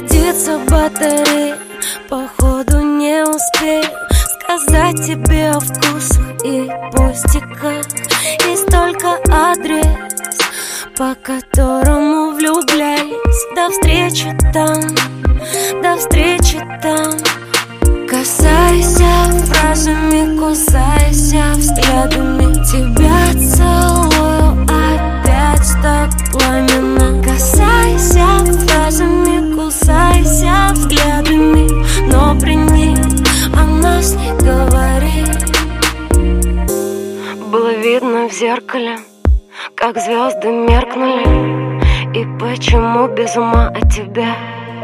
Садится батарея, походу не успею сказать тебе о вкусах и пустяках. Есть только адрес, по которому влюблялись. До встречи там, до встречи там. Касайся фразами, кусайся взглядами. Тебя целую опять так пламенно. Касайся фразами, кусайся взглядами, но при них о нас не говори. Было видно в зеркале, как звезды меркнули. И почему без ума от тебя?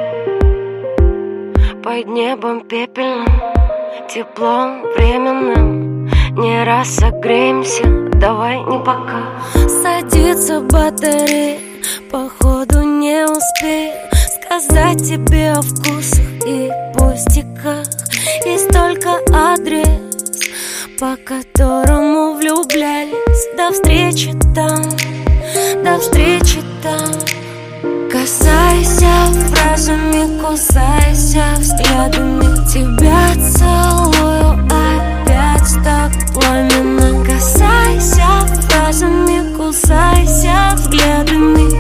Под небом пепельным, теплом временным. Не раз согреемся, давай не пока. Садится батарея, походу не успею сказать тебе о вкусах и пустяках. Есть только адрес, по которому влюблялись. До встречи там, до встречи там. Касайся фразами, кусайся взглядами. Тебя целую опять так пламенно. Касайся фразами, кусайся взглядами,